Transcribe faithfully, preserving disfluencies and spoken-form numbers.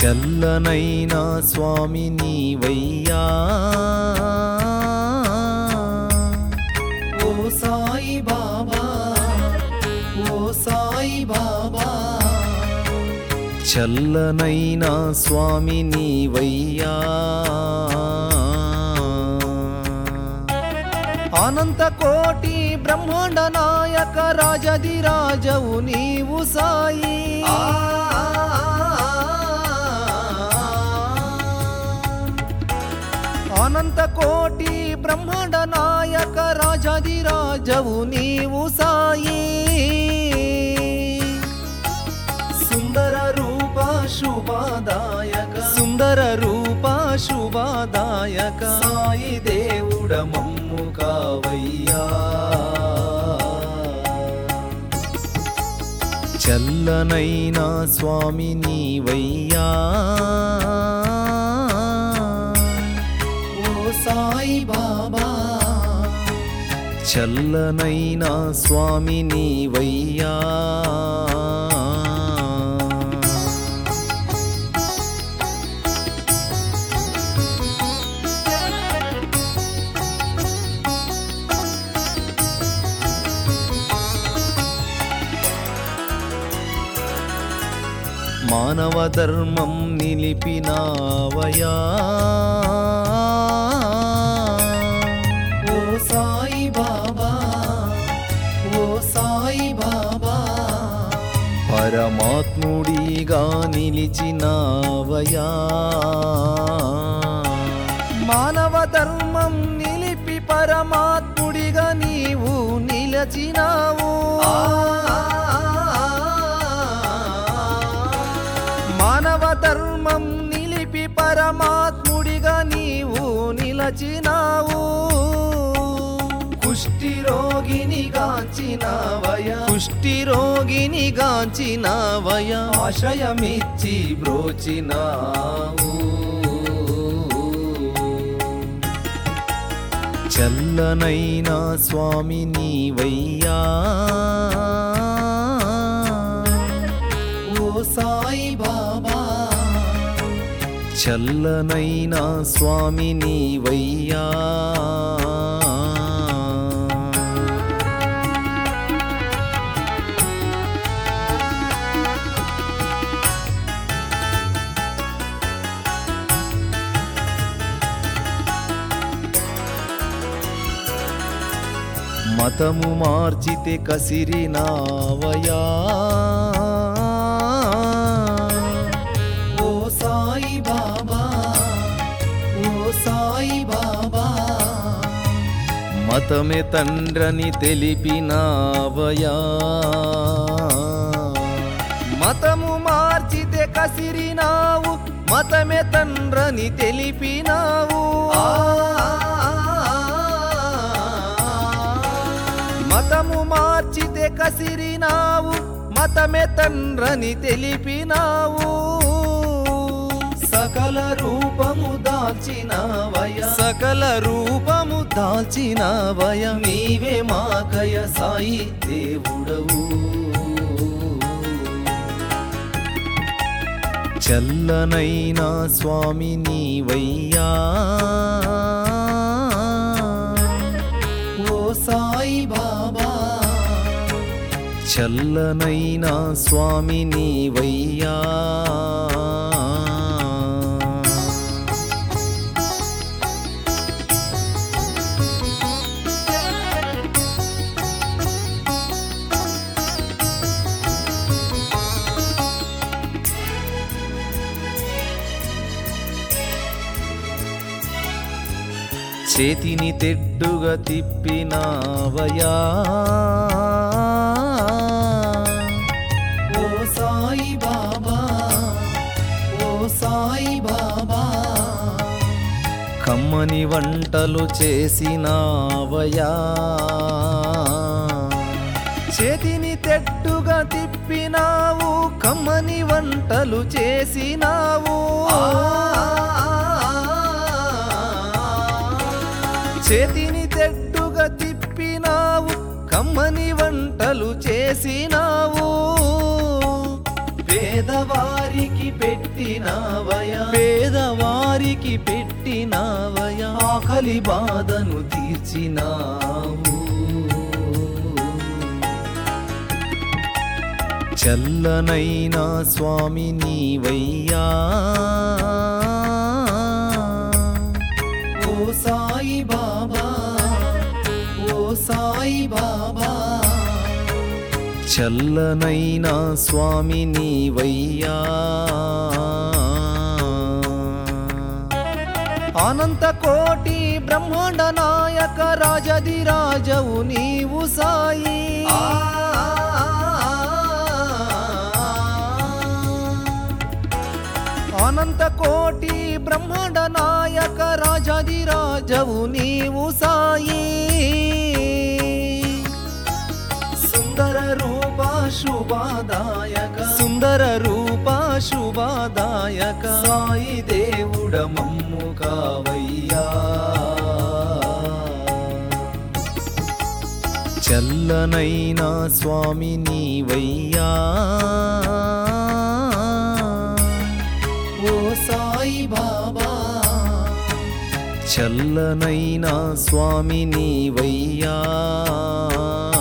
చల్లనైనా స్వామి నీవయ్యా ఓ సాయి బాబా ఓ సాయి బాబా చల్లనైనా స్వామి నీవయ్యా అనంత కోటి బ్రహ్మాండ నాయక రాజధిరాజవు నీవు సాయి అనంత కోటి బ్రహ్మాండ నాయక రాజధిరాజవు నీవు సాయి సుందర రూప శుభదాయక సుందర రూప శుభదాయక సాయి దేవుడ మమ్ము కావయ్యా చల్లనైనా స్వామి నీవయ్యా ఓ సాయి బాబా చల్లనైనా స్వామి నీవయ్యా మానవ ధర్మం నిలిపినావయా ఓ సాయి బాబా ఓ సాయి బాబా పరమాత్ముడిగా నిలిచినావయా మానవ ధర్మం నిలిపి పరమాత్ముడిగా నీవు నిలచినావు మానవ ధర్మం నిలిపి పరమాత్ముడిగా నీవు నిలచినావు కుష్టి రోగిని గాంచినవయా కుష్టి రోగిని గాంచినవయా ఆశయమిచ్చి బ్రోచినావు చల్లనైనా స్వామి నీవయ్యా ఓ సాయి బాబా చల్లనైనా స్వామి నీవయ్యా మతము మార్చితే కసిరినావయా ఓ సాయి బాబా ఓ సాయి బాబా మతమే తండ్రని తెలిపినావయా మతము మార్చితే కసిరినావు మతమే తండ్రని తెలిపినావు మతము మార్చితే కసిరినావు మతమే తండ్రని తెలిపినావు సకల రూపము దాల్చినవయా సకల రూపము దాల్చినవయ నీవే మాకయ సాయి దేవుడవు చల్లనైనా స్వామి నీవయ్యా ఓ సాయి బాబా చల్లనైనా స్వామి నీవయ్యా చేతిని తెడ్డుగా తిప్పినావయా ఓ సాయి బాబా ఓ సాయి బాబా కమ్మని వంటలు చేసినావయా చేతిని తెడ్డుగా తిప్పినావు కమ్మని వంటలు చేసినావు చేతిని తెడ్డుగా తిప్పినావు కమ్మని వంటలు చేసినావు పేదవారికి పెట్టి పెట్టినావయా పేదవారికి పెట్టినావయా ఆకలి బాధను తీర్చినావు చల్లనైనా స్వామి నీవయ్యా ఓ సాయి బాబా ఓ సాయి బాబా చల్లనైనా స్వామి నీవయ్యా అనంత కోటి బ్రహ్మాండ నాయక రాజది రాజవు నీవు సాయి అనంత కోటి బ్రహ్మాండ నాయక రాజది రాజవు నీవు సాయి సుందర రూప శుభదాయక సుందర రూప శుభదాయక సాయి దేవుడ మమ్ము కావయ్యా చల్లనైనా స్వామి నీవయ్యా ఓ సాయి బాబా చల్లనైనా స్వామి నీవయ్యా